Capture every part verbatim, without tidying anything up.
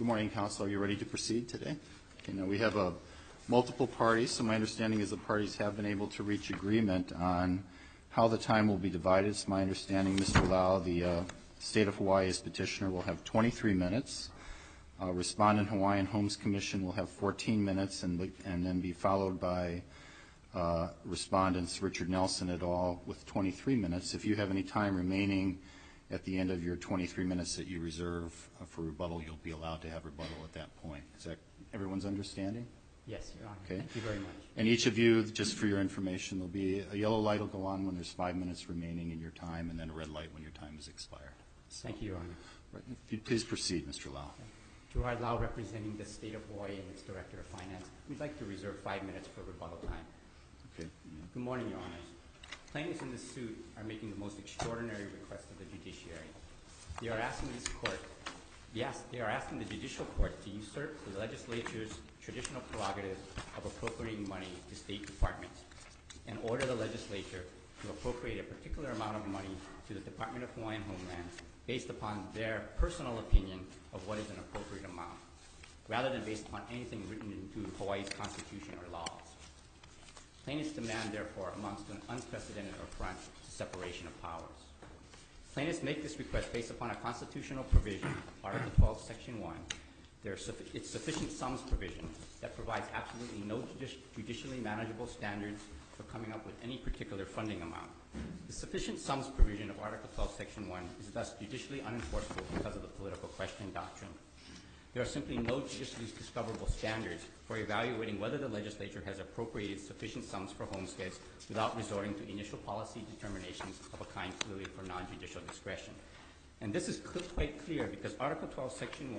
Good morning, Council. Are you ready to proceed today? Okay, now we have a multiple parties, so my understanding is the parties have been able to reach agreement on how the time will be divided. It's my understanding Mister Lau, the uh, State of Hawaii's petitioner, will have twenty-three minutes. Uh, respondent Hawaiian Homes Commission will have fourteen minutes and, and then be followed by uh, respondents Richard Nelson et al. With twenty-three minutes. If you have any time remaining at the end of your twenty-three minutes that you reserve uh, for rebuttal, you'll be allowed to have rebuttal at that point. Is that everyone's understanding? Yes, Your Honor. Okay. Thank you very much. And each of you, just for your information, there'll be a yellow light will go on when there's five minutes remaining in your time, and then a red light when your time is expired. So, thank you, Your Honor. Right. If you'd please proceed, Mister Lau. Gerard Lau, representing the State of Hawaii and its Director of Finance. We'd like to reserve five minutes for rebuttal time. Okay. Yeah. Good morning, Your Honors. Plaintiffs in this suit are making the most extraordinary request of the judiciary. They are asking this court, yes, they are asking the judicial court to usurp the legislature's traditional prerogative of appropriating money to state departments and order the legislature to appropriate a particular amount of money to the Department of Hawaiian Homeland based upon their personal opinion of what is an appropriate amount, rather than based upon anything written into Hawaii's constitution or laws. Plaintiffs demand, therefore, amounts to an unprecedented affront to separation of powers. Plaintiffs make this request based upon a constitutional provision, Article twelve, Section one, their suffi its sufficient sums provision that provides absolutely no judici judicially manageable standards for coming up with any particular funding amount. The sufficient sums provision of Article twelve, Section one is thus judicially unenforceable because of the political question doctrine. There are simply no judicially discoverable standards for evaluating whether the legislature has appropriated sufficient sums for homesteads without resorting to initial policy determinations of a kind clearly for non-judicial discretion. And this is cl quite clear because Article twelve, Section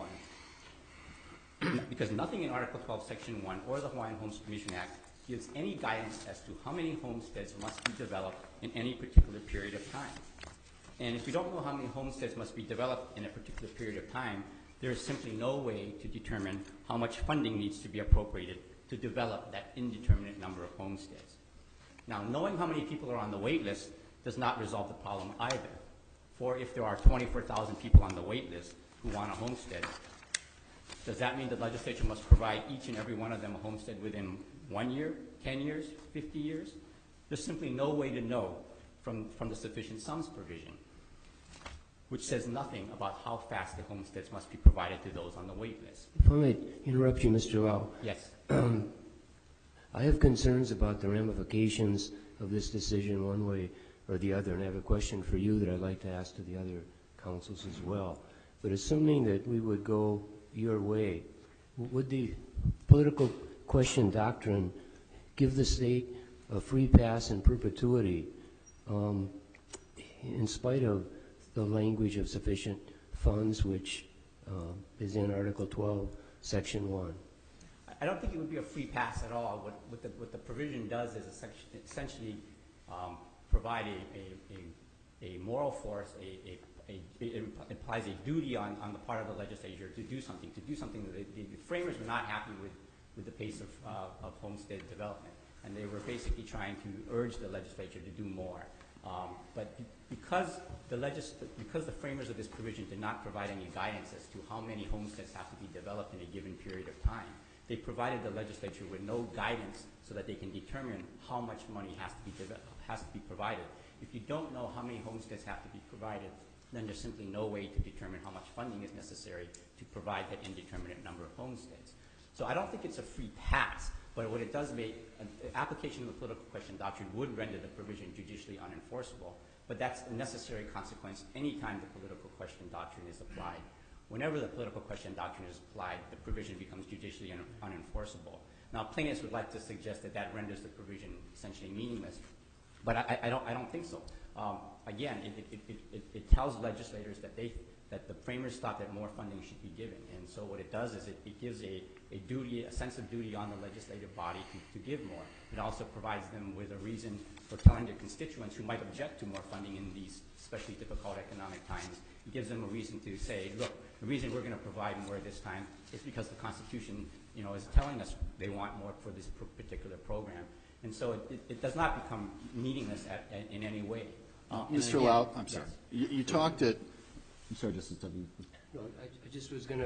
one, because nothing in Article twelve, Section one or the Hawaiian Homes Commission Act gives any guidance as to how many homesteads must be developed in any particular period of time. And if we don't know how many homesteads must be developed in a particular period of time, there is simply no way to determine how much funding needs to be appropriated to develop that indeterminate number of homesteads. Now, knowing how many people are on the wait list does not resolve the problem either. For if there are twenty-four thousand people on the wait list who want a homestead, does that mean the legislature must provide each and every one of them a homestead within one year, ten years, fifty years? There's simply no way to know from, from the sufficient sums provision, which says nothing about how fast the homesteads must be provided to those on the wait list. If I may interrupt you, Mister Lau. Yes. Um, I have concerns about the ramifications of this decision one way or the other, and I have a question for you that I'd like to ask to the other councils as well. But assuming that we would go your way, would the political question doctrine give the state a free pass in perpetuity um, in spite of the language of sufficient funds, which uh, is in Article twelve, Section one? I don't think it would be a free pass at all. What, what, the, what the provision does is essentially um, provide a, a, a, a moral force, a, a, a, it implies a duty on, on the part of the legislature to do something, to do something that they, the framers were not happy with, with the pace of, uh, of homestead development. And they were basically trying to urge the legislature to do more. Um, but be because the legis because the framers of this provision did not provide any guidance as to how many homesteads have to be developed in a given period of time, they provided the legislature with no guidance so that they can determine how much money has to be has to be provided. If you don't know how many homesteads have to be provided, then there's simply no way to determine how much funding is necessary to provide that indeterminate number of homesteads. So I don't think it's a free pass. But what it does make, an application of the political question doctrine would render the provision judicially unenforceable, but that's a necessary consequence any time the political question doctrine is applied. Whenever the political question doctrine is applied, the provision becomes judicially un unenforceable. Now, plaintiffs would like to suggest that that renders the provision essentially meaningless, but I, I, don't, I don't think so. Um, again, it, it, it, it, it tells legislators that they that the framers thought that more funding should be given. And so what it does is it, it gives a, a duty, a sense of duty on the legislative body to, to give more. It also provides them with a reason for telling their constituents who might object to more funding in these especially difficult economic times. It gives them a reason to say, look, the reason we're going to provide more this time is because the Constitution, you know, is telling us they want more for this particular program. And so it, it, it does not become meaningless at, at, in any way. Uh, Mister Lau, I'm yes. sorry. You, you talked at I'm sorry, Justice W. No, I, I just was going to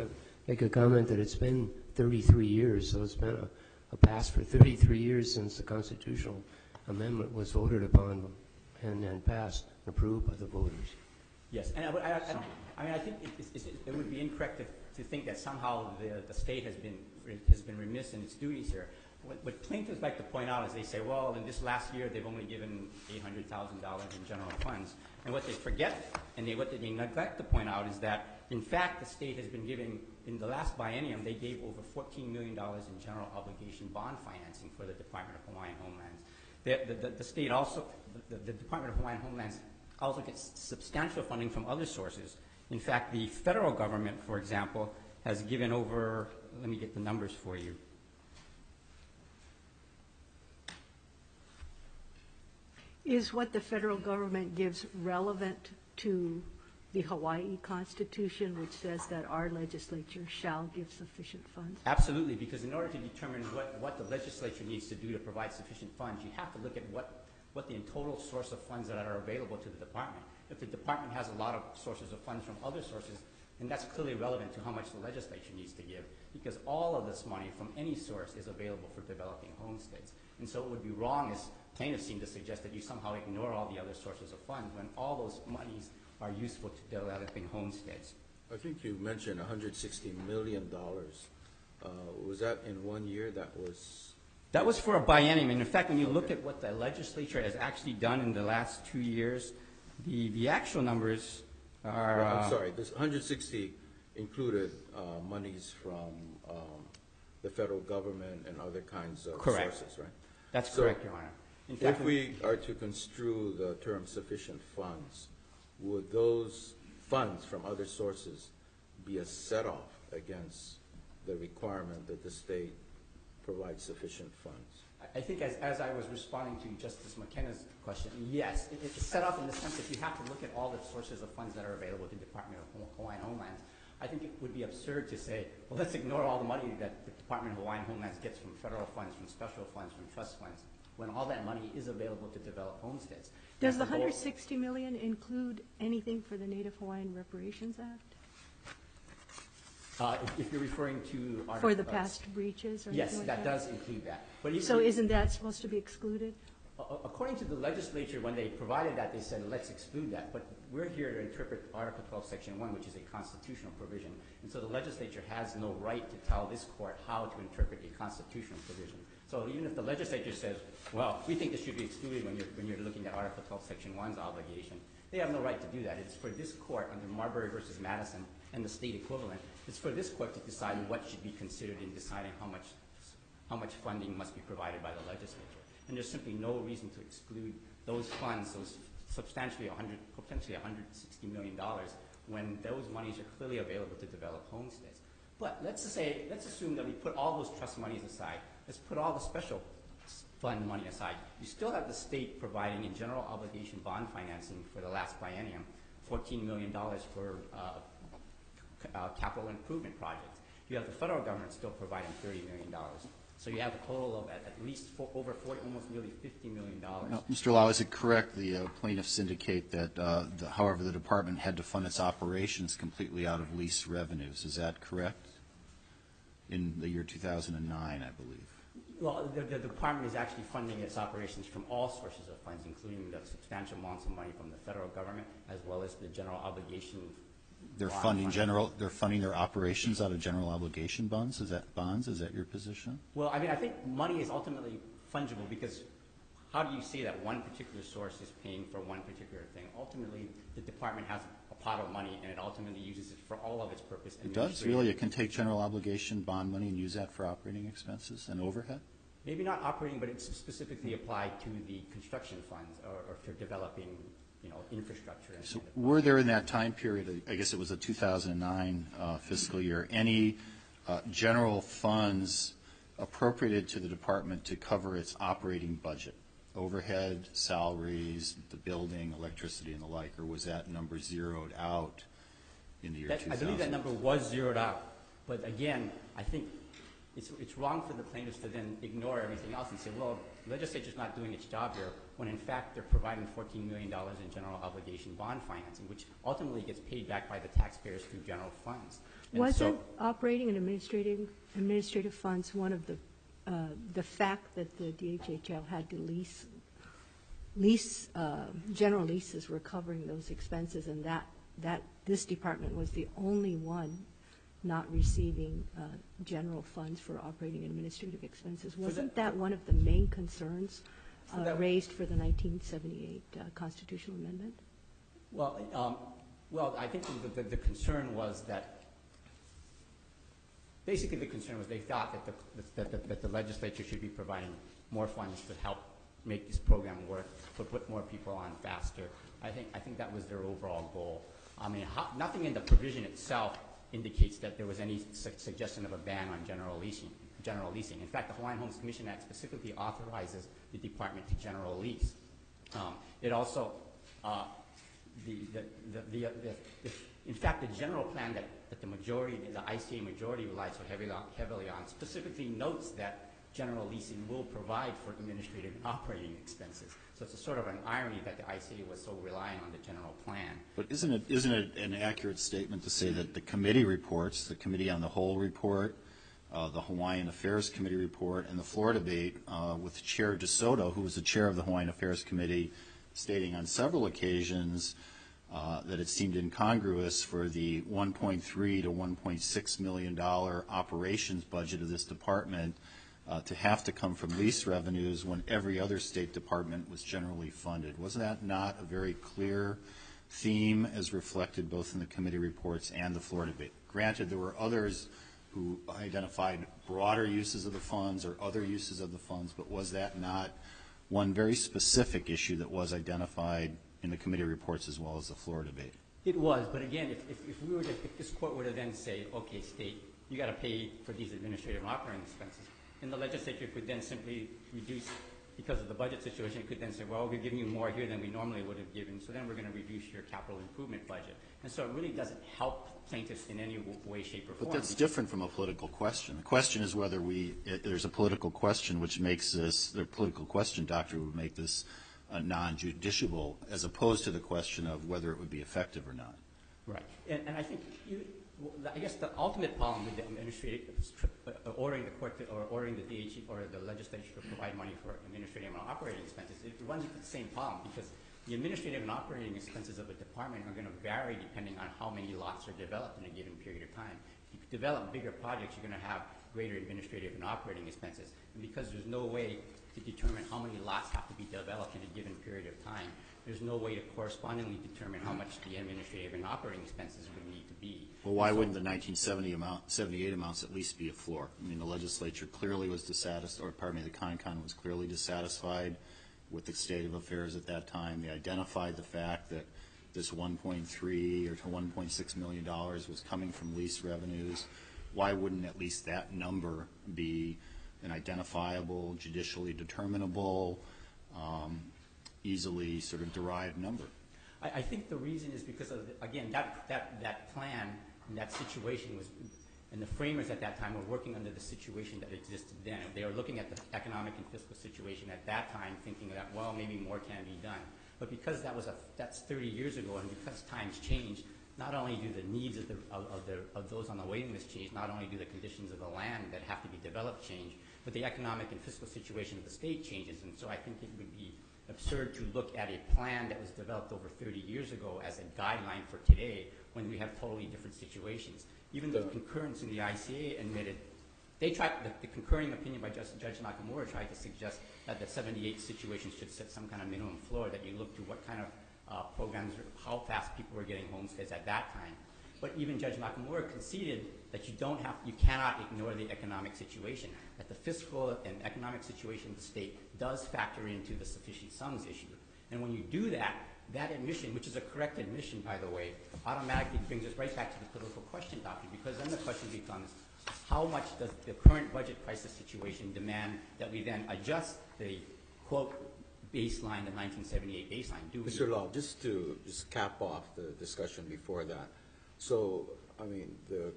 make a comment that it's been thirty-three years, so it's been a, a past for thirty-three years since the constitutional amendment was voted upon and, and passed and approved by the voters. Yes, and I, I, I, don't, I mean, I think it, it, it would be incorrect to, to think that somehow the, the state has been has been remiss in its duties here. What, what plaintiffs like to point out is they say, well, in this last year they've only given eight hundred thousand dollars in general funds, and what they forget and they, what they neglect to point out is that in fact the state has been giving, in the last biennium, they gave over fourteen million dollars in general obligation bond financing for the Department of Hawaiian Homelands. The, the, the, the state also, the, the Department of Hawaiian Homelands also gets substantial funding from other sources. In fact, the federal government, for example, has given over, let me get the numbers for you. Is what the federal government gives relevant to the Hawaii Constitution, which says that our legislature shall give sufficient funds? Absolutely, because in order to determine what, what the legislature needs to do to provide sufficient funds, you have to look at what, what the total source of funds that are available to the department. If the department has a lot of sources of funds from other sources, then that's clearly relevant to how much the legislature needs to give, because all of this money from any source is available for developing homesteads. And so it would be wrong, as plaintiffs seem to suggest, that you somehow ignore all the other sources of funds when all those monies are useful to developing homesteads. I think you mentioned one hundred sixty million dollars. Uh, was that in one year? That was... That was for a biennium. And in fact, when you look at what the legislature has actually done in the last two years, the, the actual numbers are... Well, I'm uh, sorry, this one hundred sixty included uh, monies from um, the federal government and other kinds of Correct. sources, right? That's So correct, Your Honor. In fact, if we are to construe the term sufficient funds, would those funds from other sources be a set-off against the requirement that the state provide sufficient funds? I think as, as I was responding to Justice McKenna's question, yes, it, it's set up in the sense that you have to look at all the sources of funds that are available to the Department of Hawaiian Homelands. I think it would be absurd to say, well, let's ignore all the money that the Department of Hawaiian Homelands gets from federal funds, from special funds, from trust funds, when all that money is available to develop homesteads. Does the That's one hundred goal. sixty million dollars include anything for the Native Hawaiian Reparations Act? Uh, if, if you're referring to... Our, For the uh, past breaches or Yes, anything that like that? does include that. But even, So isn't that supposed to be excluded? Uh, according to the legislature, when they provided that, they said, let's exclude that. But we're here to interpret Article twelve, Section one, which is a constitutional provision. And so the legislature has no right to tell this court how to interpret a constitutional provision. So even if the legislature says, well, we think this should be excluded when you're, when you're looking at Article twelve, Section one's obligation, they have no right to do that. It's for this court, under Marbury versus Madison and the state equivalent, it's for this court to decide what should be considered in deciding how much, how much funding must be provided by the legislature. And there's simply no reason to exclude those funds, those substantially one hundred, potentially one hundred sixty million dollars, when those monies are clearly available to develop homesteads. But let's just say, let's assume that we put all those trust monies aside. Let's put all the special fund money aside. You still have the state providing in general obligation bond financing for the last biennium, fourteen million dollars for uh, uh, capital improvement projects. You have the federal government still providing thirty million dollars. So you have a total of at, at least four, over forty, almost nearly fifty million dollars. Now, Mister Lau, is it correct the uh, plaintiffs indicate that, uh, the, however, the department had to fund its operations completely out of lease revenues? Is that correct? In the year two thousand nine, I believe. Well, the, the department is actually funding its operations from all sources of funds, including the substantial amounts of money from the federal government, as well as the general obligation. They're bond funding funding. general. They're funding their operations out of general obligation bonds. Is that bonds? Is that your position? Well, I mean, I think money is ultimately fungible because how do you say that one particular source is paying for one particular thing? Ultimately, the department has a pot of money, and it ultimately uses it for all of its purpose. It does really. It can take general obligation bond money and use that for operating expenses and overhead. Maybe not operating, but it's specifically applied to the construction funds or, or for developing, you know, infrastructure. And So were there in that time period, I guess it was a two thousand nine uh, fiscal year, any uh, general funds appropriated to the department to cover its operating budget, overhead, salaries, the building, electricity, and the like, or was that number zeroed out in the year that, two I thousand? believe that number was zeroed out. But again, I think it's, it's wrong for the plaintiffs to then ignore everything else and say, well, the legislature's not doing its job here. when in fact they're providing fourteen million dollars in general obligation bond financing, which ultimately gets paid back by the taxpayers through general funds. And Wasn't so, operating and administrative, administrative funds one of the, uh, the fact that the D H H L had to lease, lease, uh, general leases were covering those expenses, and that, that this department was the only one not receiving uh, general funds for operating and administrative expenses? Wasn't that one of the main concerns uh, that- raised for the nineteen seventy-eight uh, constitutional amendment? well, um, well, I think the, the, the concern was that, basically the concern was they thought that the, that, the, that the legislature should be providing more funds to help make this program work, to put more people on faster. I think, I think that was their overall goal. I mean, how, nothing in the provision itself indicates that there was any su suggestion of a ban on general leasing. General leasing. In fact, the Hawaiian Homes Commission Act specifically authorizes the department to general lease. Um, it also, uh, the, the, the, the, the, the, in fact, the general plan that, that the majority, the I C A majority relies so heavily on, heavily on specifically notes that general leasing will provide for administrative and operating expenses. So it's a sort of an irony that the I C A was so reliant on the general plan. But isn't it, isn't it an accurate statement to say that the committee reports, the Committee on the Whole report, uh, the Hawaiian Affairs Committee report, and the floor debate uh, with Chair DeSoto, who was the chair of the Hawaiian Affairs Committee, stating on several occasions uh, that it seemed incongruous for the one point three to one point six million dollar operations budget of this department Uh, to have to come from lease revenues when every other state department was generally funded. Wasn't that not a very clear theme as reflected both in the committee reports and the floor debate? Granted, there were others who identified broader uses of the funds or other uses of the funds, but was that not one very specific issue that was identified in the committee reports as well as the floor debate? It was, but again, if, if, if we were to, if this court were to then say, okay, state, you got to pay for these administrative and operating expenses, and the legislature could then simply reduce, because of the budget situation, it could then say, well, we're giving you more here than we normally would have given, so then we're going to reduce your capital improvement budget. And so it really doesn't help plaintiffs in any w way, shape, or form. But that's different from a political question. The question is whether we, it, there's a political question which makes this, the political question doctrine would make this uh, non-judiciable, as opposed to the question of whether it would be effective or not. Right. And, and I think you, well, I guess the ultimate problem with the administrative, uh, ordering the court to, or ordering the D H E or the legislature to provide money for administrative and operating expenses, it runs into the same problem, because the administrative and operating expenses of a department are going to vary depending on how many lots are developed in a given period of time. If you develop bigger projects, you're going to have greater administrative and operating expenses. And because there's no way to determine how many lots have to be developed in a given period of time, there's no way to correspondingly determine how much the administrative and operating expenses would need to be. Well, why wouldn't the nineteen seventy amount, seventy-eight amounts at least be a floor? I mean, the legislature clearly was dissatisfied, or pardon me, the CONCON was clearly dissatisfied with the state of affairs at that time. They identified the fact that this one point three or to one point six million dollars was coming from lease revenues. Why wouldn't at least that number be an identifiable, judicially determinable, um, easily sort of derived number? I, I think the reason is because of, the, again, that, that, that plan and that situation was, and the framers at that time were working under the situation that existed then. They were looking at the economic and fiscal situation at that time, thinking that, well, maybe more can be done. But because that was a, that's thirty years ago, and because times change, not only do the needs of, the, of, of, the, of those on the waiting list change, not only do the conditions of the land that have to be developed change, but the economic and fiscal situation of the state changes. And so I think it would be absurd to look at a plan that was developed over thirty years ago as a guideline for today when we have totally different situations. Even the concurrence in the I C A admitted, they tried, the, the concurring opinion by Judge, Judge Nakamura tried to suggest that the seventy-eight situation should set some kind of minimum floor, that you look to what kind of uh, programs, how fast people were getting homesteads at that time. But even Judge Nakamura conceded that you don't have, you cannot ignore the economic situation, that the fiscal and economic situation of the state does factor into the sufficient sums issue. And when you do that, that admission, which is a correct admission, by the way, automatically brings us right back to the political question doctrine, because then the question becomes, how much does the current budget crisis situation demand that we then adjust the, quote, baseline, the nineteen seventy-eight baseline? Do we? Mister Law, just to just cap off the discussion before that. So, I mean, the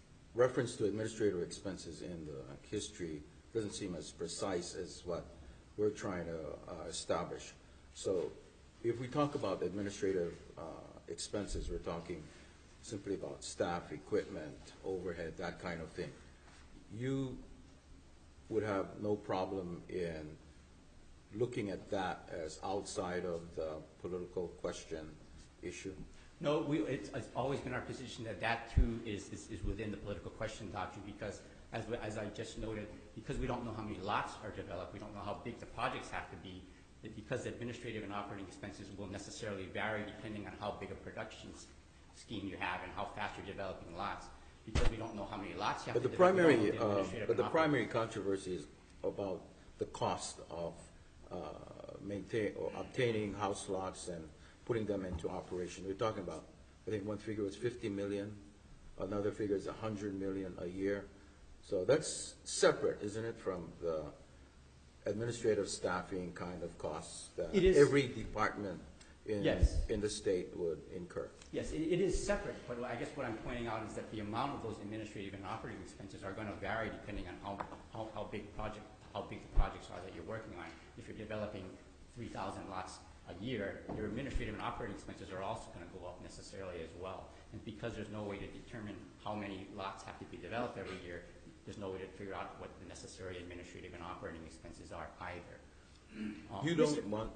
reference to administrative expenses in the history doesn't seem as precise as what we're trying to uh, establish. So if we talk about administrative uh, expenses, we're talking simply about staff, equipment, overhead, that kind of thing. You would have no problem in looking at that as outside of the political question issue? No, we, it's, it's always been our position that that too is, is, is within the political question doctrine, because as, we, as I just noted, because we don't know how many lots are developed, we don't know how big the projects have to be, that because the administrative and operating expenses will necessarily vary depending on how big a production s- scheme you have and how fast you're developing lots, because we don't know how many lots you have But the to develop. we don't know primary, what the uh, administrative but the and operating- primary controversy is about the cost of uh, maintain, or obtaining house lots and putting them into operation. We're talking about, I think one figure was fifty million, another figure is one hundred million a year. So that's separate, isn't it, from the administrative staffing kind of costs that It is. every department in, Yes. in the state would incur? Yes, it, it is separate, but I guess what I'm pointing out is that the amount of those administrative and operating expenses are going to vary depending on how, how, how big project, how big the projects are that you're working on. If you're developing three thousand lots a year, your administrative and operating expenses are also going to go up necessarily as well. And because there's no way to determine how many lots have to be developed every year, there's no way to figure out what the necessary administrative and operating expenses are either. Um, You don't want,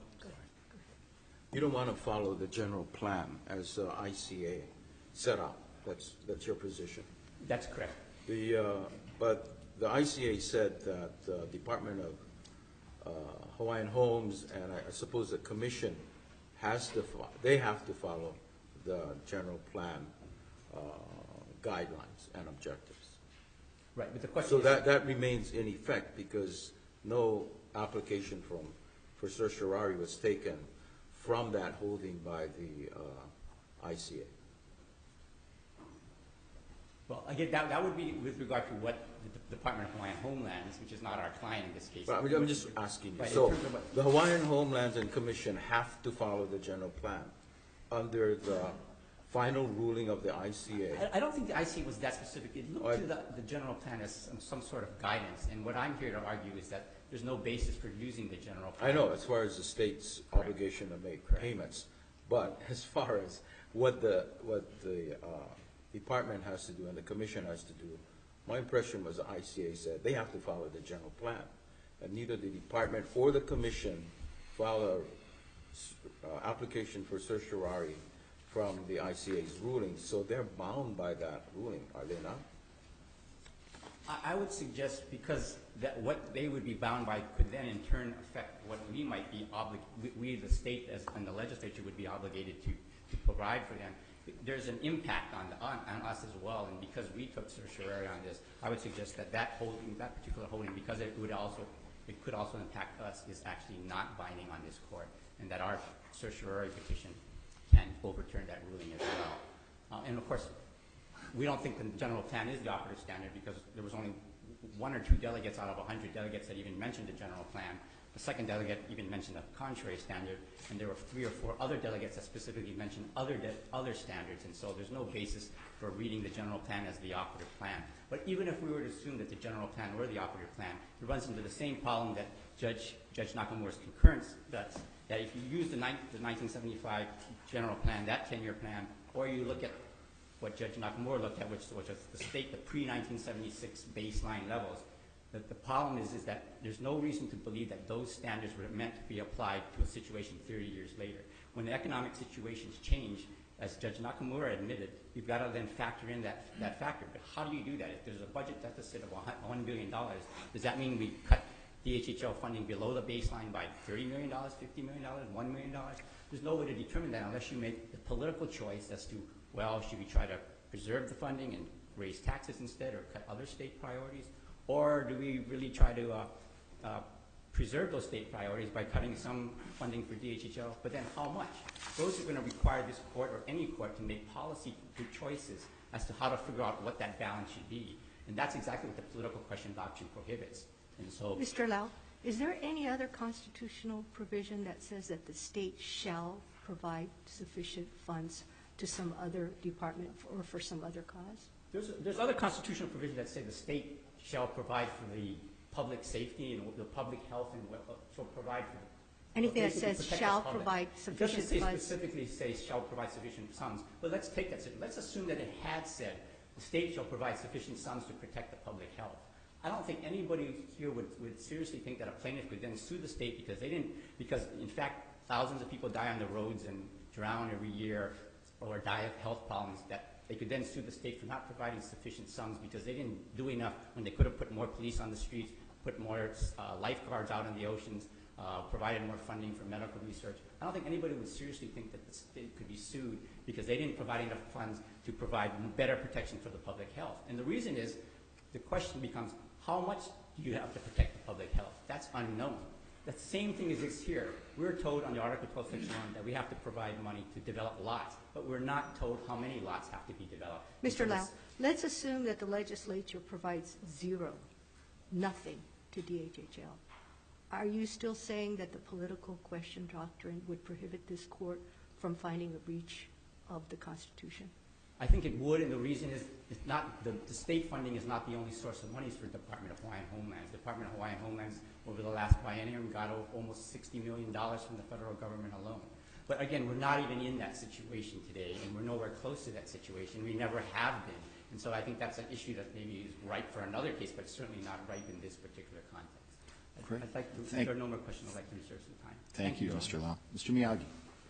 you don't want to follow the general plan as uh, I C A set out. That's, that's your position. That's correct. The, uh, but the I C A said that the Department of uh, Hawaiian Homes and I I suppose the commission has to, fo- they have to follow the general plan uh, guidelines and objectives. Right, but the question So is. that, that remains in effect because no application from, for certiorari was taken from that holding by the uh, I C A. Well, again, that, that would be with regard to what the D- Department of Hawaiian Homelands, which is not our client in this case. But I mean, I'm just asking you. Right, in So terms of what- the Hawaiian Homelands and Commission have to follow the general plan under the final ruling of the I C A. I, I don't think the I C A was that specific. It Oh, I- looked to the, the general plan as some, some sort of guidance, and what I'm here to argue is that there's no basis for using the general plan. I know, as far as the state's Correct. obligation to make Correct. payments, but as far as what the, what the uh, department has to do and the commission has to do, my impression was the I C A said they have to follow the general plan. And neither the department or the commission filed a s- uh, application for certiorari from the I C A's ruling, so they're bound by that ruling, are they not? I, I would suggest, because that what they would be bound by could then in turn affect what we might be oblig, we, we, the state as, and the legislature would be obligated to, to provide for them. There's an impact on, the, on, on us as well, and because we took certiorari on this, I would suggest that that holding, that particular holding, because it would also, it could also impact us, is actually not binding on this court, and that our certiorari petition can overturn that ruling as well. Uh, and of course, we don't think the general plan is the operative standard because there was only one or two delegates out of a hundred delegates that even mentioned the general plan. The second delegate even mentioned a contrary standard, and there were three or four other delegates that specifically mentioned other de- other standards, and so there's no basis for reading the general plan as the operative plan. But even if we were to assume that the general plan were the operative plan, it runs into the same problem that Judge Judge Nakamura's concurrence does, that if you use the, ni- the nineteen seventy-five general plan, that ten-year plan, or you look at what Judge Nakamura looked at, which was the state, the pre nineteen seventy-six baseline levels, that the problem is, is that there's no reason to believe that those standards were meant to be applied to a situation thirty years later. When the economic situations change, as Judge Nakamura admitted, you've got to then factor in that, that factor. But how do you do that? If there's a budget deficit of one billion dollars, does that mean we cut D H H L funding below the baseline by thirty million dollars, fifty million dollars, one million dollars? There's no way to determine that unless you make the political choice as to, well, should we try to preserve the funding and raise taxes instead or cut other state priorities? Or do we really try to uh, uh, preserve those state priorities by cutting some funding for D H H L, but then how much? Those are going to require this court or any court to make policy choices as to how to figure out what that balance should be. And that's exactly what the political question doctrine prohibits. And so, Mister Lau, is there any other constitutional provision that says that the state shall provide sufficient funds to some other department or for some other cause? there's, there's other constitutional provisions that say the state shall provide for the public safety and the public health and what, so provide for. Anything that basically says protect the shall public. provide sufficient It doesn't say funds. specifically say shall provide sufficient sums, but let's take that, let's assume that it had said the state shall provide sufficient sums to protect the public health. I don't think anybody here would, would seriously think that a plaintiff could then sue the state because they didn't, because in fact thousands of people die on the roads and drown every year or die of health problems, that they could then sue the state for not providing sufficient sums because they didn't do enough when they could have put more police on the streets, put more uh, lifeguards out in the oceans, uh, provided more funding for medical research. I don't think anybody would seriously think that the state could be sued because they didn't provide enough funds to provide better protection for the public health. And the reason is, the question becomes, how much do you have to protect the public health? That's unknown. The same thing exists here. We're told under Article twelve, Section one that we have to provide money to develop lots, but we're not told how many lots have to be developed. Mister And so Lau, this- let's assume that the legislature provides zero, nothing to D H H L. Are you still saying that the political question doctrine would prohibit this court from finding a breach of the Constitution? I think it would, and the reason is it's not, the, the state funding is not the only source of monies for Department of Hawaiian Homelands. Department of Hawaiian Homelands over the last biennium got o- almost sixty million dollars from the federal government alone. But again, we're not even in that situation today, and we're nowhere close to that situation. We never have been. And so I think that's an issue that maybe is ripe for another case, but certainly not ripe in this particular context. I'd, Great. I'd like to, if Thank- there are no more questions, I'd like to reserve some time. Thank you, Your Mister Honor. Lau. Mister Miyagi.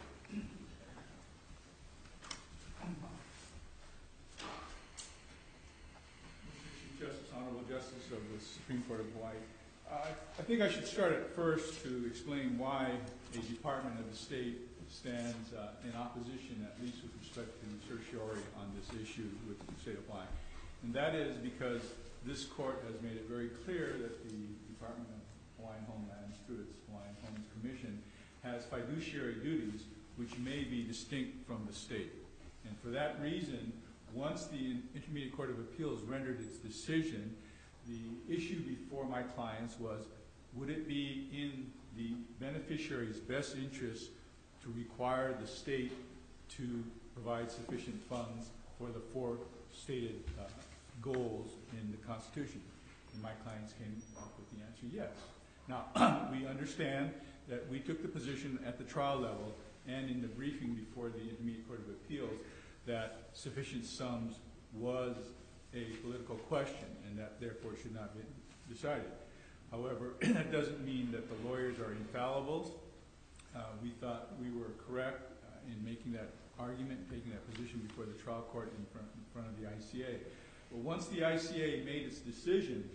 Chief Justice, Honorable Justice of the Supreme Court of Hawaii. Uh, I think I should start at first to explain why a Department of the State stands uh, in opposition, at least with respect to certiorari on this issue with the state of Hawaii. And that is because this court has made it very clear that the Department of Hawaiian Homelands, through its Hawaiian Homes Commission, has fiduciary duties which may be distinct from the state. And for that reason, once the Intermediate Court of Appeals rendered its decision, the issue before my clients was, would it be in the beneficiary's best interest to require the state to provide sufficient funds for the four stated uh, goals in the Constitution? And my clients came up with the answer, yes. Now, we understand that we took the position at the trial level and in the briefing before the Intermediate Court of Appeals that sufficient sums was a political question and that therefore should not be decided. However, that doesn't mean that the lawyers are infallible. Uh, we thought we were correct uh, in making that argument, taking that position before the trial court in front, in front of the I C A. But once the I C A made its decision,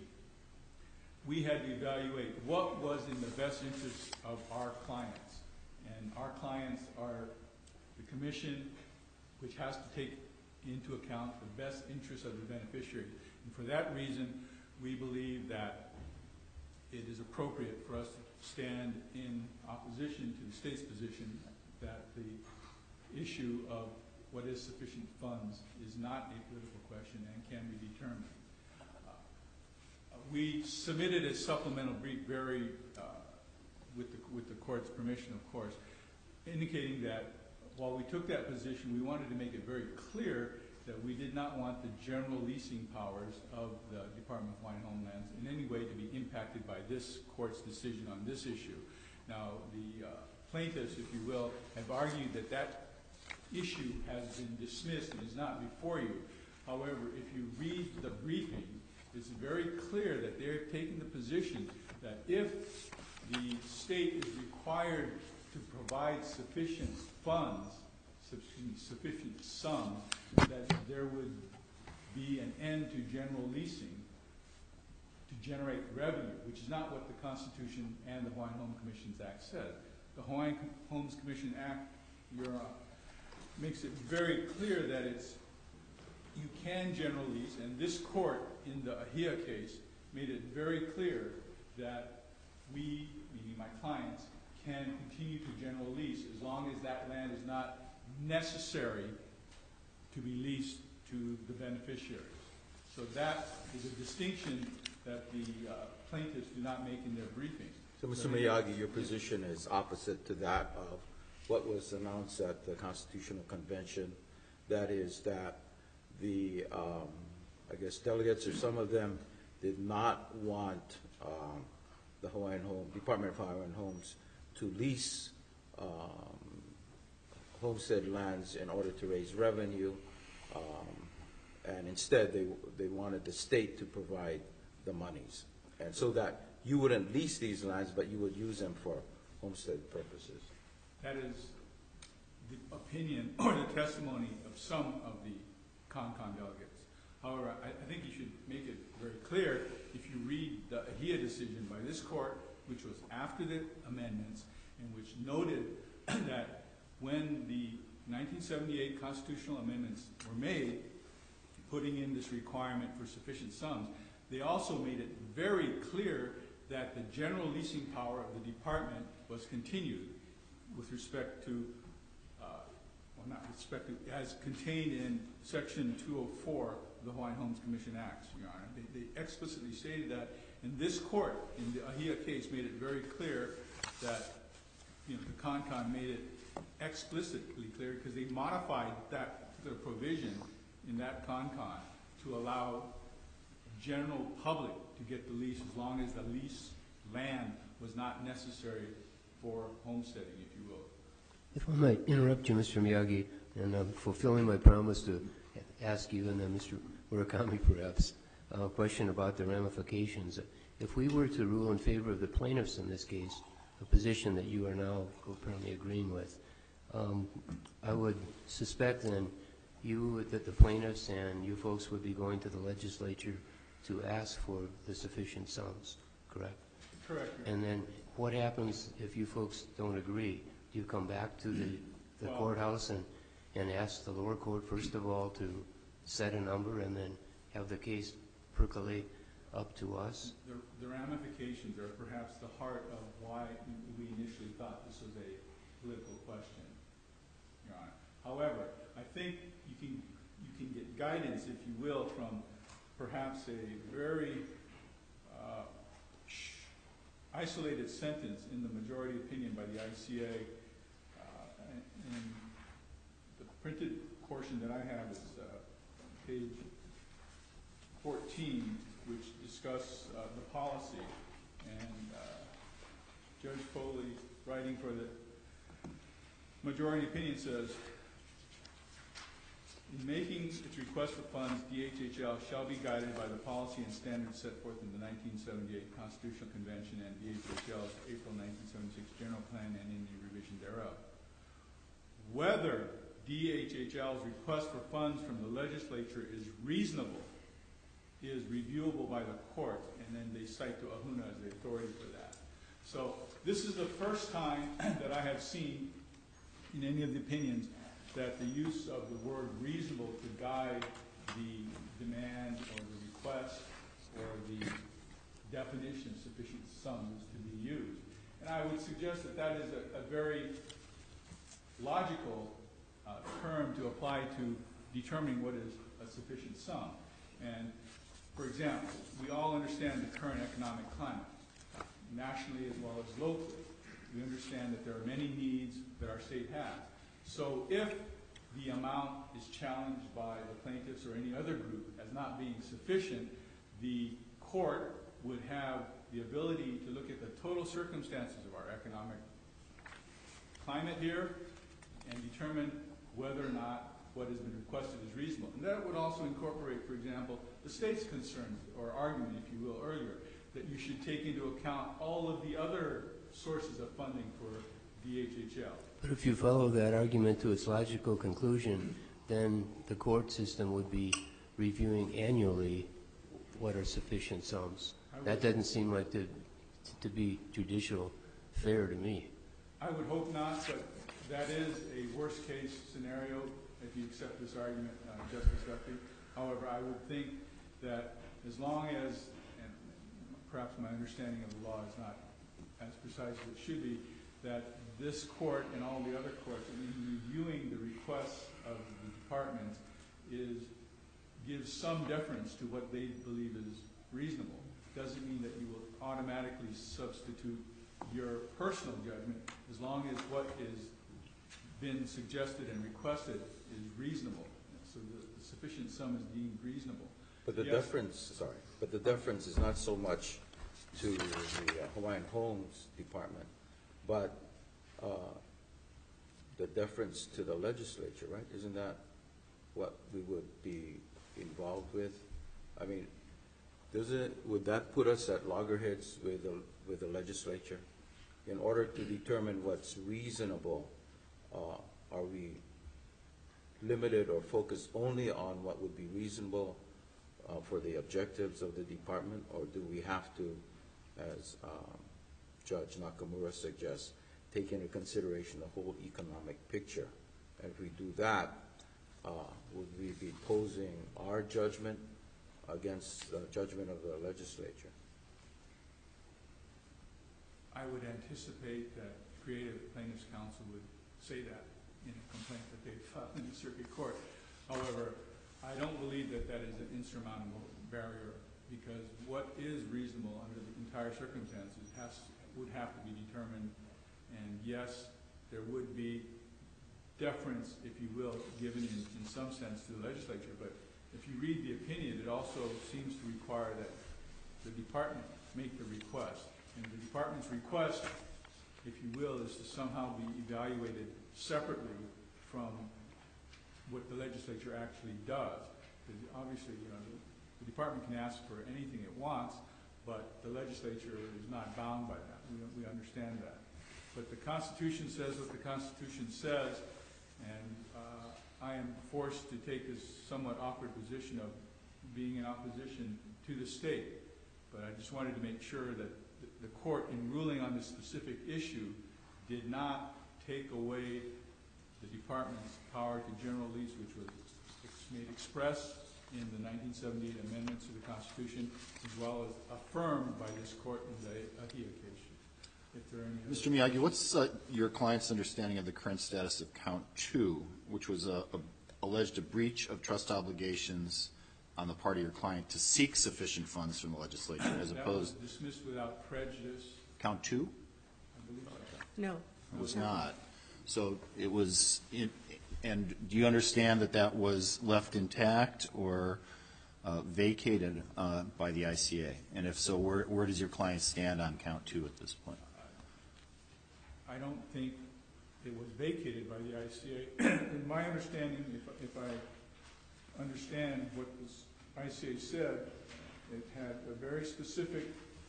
we had to evaluate what was in the best interest of our clients. And our clients are the commission, which has to take into account the best interests of the beneficiary. And for that reason, we believe that it is appropriate for us to stand in opposition to the state's position that the issue of what is sufficient funds is not a political question and can be determined. Uh, we submitted a supplemental brief very, uh, with, the, with the court's permission, of course, indicating that while we took that position, we wanted to make it very clear that we did not want the general leasing powers of the Department of Hawaiian Homelands in any way to be impacted by this court's decision on this issue. Now, the uh, plaintiffs, if you will, have argued that that issue has been dismissed and is not before you. However, if you read the briefing, it's very clear that they're taking the position that if the state is required to provide sufficient funds, sufficient sum, that there would be an end to general leasing to generate revenue, which is not what the Constitution and the Hawaiian Home Commissions Act says. The Hawaiian Homes Commission Act, Your Honor, makes it very clear that it's you can general lease, and this court in the Ahia case made it very clear that we, meaning my clients, can continue to general lease as long as that land is not necessary to be leased to the beneficiaries. So that is a distinction that the uh, plaintiffs do not make in their briefing. So, Mister Miyagi, your position is opposite to that of what was announced at the Constitutional Convention. That is that the, um, I guess, delegates or some of them did not want um, the Hawaiian Home, Department of Hawaiian Homes to lease um, homestead lands in order to raise revenue, um, and instead they, they wanted the state to provide the monies. And so that you wouldn't lease these lands, but you would use them for homestead purposes. That is the opinion or the testimony of some of the CONCON delegates. However, I, I think you should make it very clear, if you read the AHIA decision by this court, which was after the amendments, and which noted that when the nineteen seventy-eight constitutional amendments were made, putting in this requirement for sufficient sums, they also made it very clear that the general leasing power of the department was continued with respect to, uh, well, not with respect to, as contained in Section two oh four of the Hawaiian Homes Commission Acts, Your Honor. They, they explicitly stated that, and this court, in the AHIA case, made it very clear that, you know, the CONCON made it explicitly clear, because they modified that particular provision in that CONCON to allow general public to get the lease as long as the lease land was not necessary for homesteading, if you will. If I might interrupt you, Mister Miyagi, and I'm fulfilling my promise to ask you, and then Mister Murakami perhaps, a question about the ramifications. If we were to rule in favor of the plaintiffs in this case, a position that you are now apparently agreeing with, um, I would suspect then you, that the plaintiffs and you folks would be going to the legislature to ask for the sufficient sums, correct? Correct. And then what happens if you folks don't agree? Do you come back to the, the Well, courthouse and, and ask the lower court, first of all, to set a number and then have the case percolate up to us? The, the ramifications are perhaps the heart of why we initially thought this was a political question, Your Honor. However, I think you can, you can get guidance, if you will, from perhaps a very uh, isolated sentence in the majority opinion by the I C A. Uh, and, and the printed portion that I have is uh, page fourteen, which discuss uh, the policy. And uh, Judge Foley, writing for the majority opinion, says, in making its request for funds, D H H L shall be guided by the policy and standards set forth in the nineteen seventy-eight Constitutional Convention and D H H L's April nineteen seventy-six General Plan and any revision thereof. Whether D H H L's request for funds from the legislature is reasonable is reviewable by the court, and then they cite to Ahuna as the authority for that. So this is the first time that I have seen in any of the opinions that the use of the word reasonable to guide the demand or the request or the definition of sufficient sums to be used. And I would suggest that that is a, a very logical uh, term to apply to determining what is a sufficient sum. And for example, we all understand the current economic climate, nationally as well as locally. We understand that there are many needs that our state has. So if the amount is challenged by the plaintiffs or any other group as not being sufficient, the court would have the ability to look at the total circumstances of our economic climate here and determine whether or not what has been requested is reasonable. And that would also incorporate, for example, the state's concerns or argument, if you will, earlier, that you should take into account all of the other sources of funding for D H H L. But if you follow that argument to its logical conclusion, then the court system would be reviewing annually what are sufficient sums. That doesn't seem like to, to be judicial fair to me. I would hope not, but that is a worst case scenario if you accept this argument, uh, Justice Duffy. However, I would think that as long as, and perhaps my understanding of the law is not as precise as it should be, that this court and all the other courts, in reviewing the requests of the departments, is gives some deference to what they believe is reasonable. Doesn't mean that you will automatically substitute your personal judgment as long as what is been suggested and requested is reasonable. So the, the sufficient sum is deemed reasonable. But the Yes. deference, sorry, but the deference is not so much to the uh, Hawaiian Homes Department, but uh, the deference to the legislature, right? Isn't that what we would be involved with? I mean, does it, would that put us at loggerheads with the, with the legislature? In order to determine what's reasonable, uh, are we limited or focused only on what would be reasonable uh, for the objectives of the department, or do we have to, as um, Judge Nakamura suggests, take into consideration the whole economic picture? And if we do that, uh, would we be posing our judgment against the judgment of the legislature? I would anticipate that Creative Plaintiffs' Counsel would say that in a complaint that they filed in the circuit court. However, I don't believe that that is an insurmountable barrier, because what is reasonable under the entire circumstances has, would have to be determined. And yes, there would be deference, if you will, given in, in some sense to the legislature. But if you read the opinion, it also seems to require that the department make the request. And the department's request, if you will, is to somehow be evaluated separately from what the legislature actually does. Because obviously, you know, the, the department can ask for anything it wants, but the legislature is not bound by that. We, we understand that. But the Constitution says what the Constitution says, and uh, I am forced to take this somewhat awkward position of being in opposition to the state. But I just wanted to make sure that the, the court, in ruling on this specific issue, did not take away the department's power to general lease, which was ex- made express in the nineteen seventy-eight amendments to the Constitution, as well as affirmed by this court in the Ahia case. If there are any other Mister Miyagi, what's uh, your client's understanding of the current status of count two, which was a, a, alleged a breach of trust obligations on the part of your client to seek sufficient funds from the legislature, as that opposed was dismissed without prejudice, count two? I believe so. No. It was not. So it was, in, and do you understand that that was left intact or uh, vacated uh, by the I C A? And if so, where, where does your client stand on count two at this point? I don't think it was vacated by the I C A. In my understanding, if, if I understand what the I C A said, it had a very specific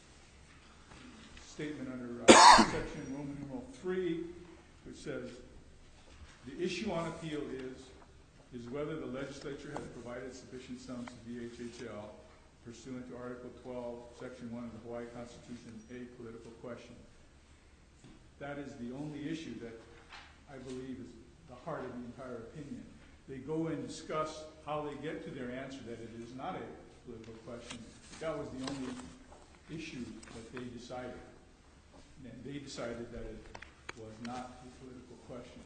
statement under uh, section Roman numeral three, which says, the issue on appeal is, is whether the legislature has provided sufficient sums to D H H L pursuant to Article twelve, Section one of the Hawaii Constitution, a political question. That is the only issue that I believe is the heart of the entire opinion. They go and discuss how they get to their answer that it is not a political question. That was the only issue that they decided. And they decided that it was not a political question.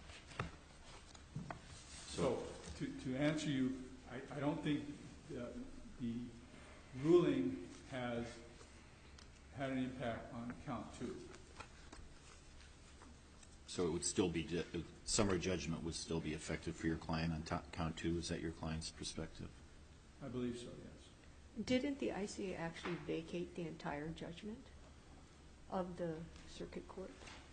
So, to, to answer you, I, I don't think the, the ruling has had an impact on count two. So it would still be, summary judgment would still be effective for your client on top, count two? Is that your client's perspective? I believe so, yes. Didn't the I C A actually vacate the entire judgment of the circuit court?